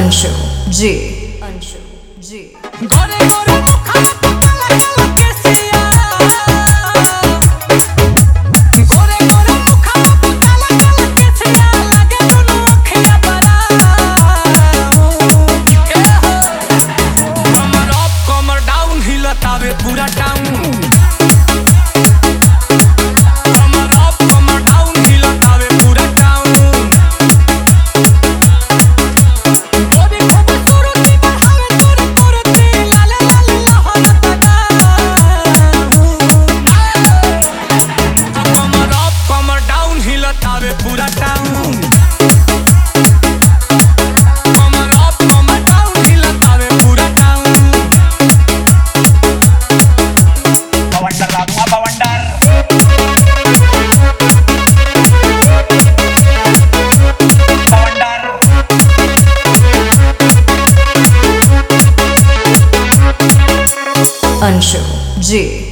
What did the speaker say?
अंशु जी। गोरे गोरे मुखड़ा पे काला काला केसिया, गोरे गोरे मुखड़ा पे काला काला केसिया, लगे दुनु अखियां बड़ा के हो। कमर अप कमर डाउन हिलतावे पूरा टाउन, कमर अप कमर डाउन हिलतावे पूरा टाउन। गोरी खूबसूरती बढ़ावे तोर कुर्ती, लाले लाले लहरता कमर अप कमर डाउन हिलतावे पूरा टाउन, कमर अप कमर डाउन हिलतावे पूरा टाउन। बवंडर लादूंगा बवंडर, बवंडर अंशु जी।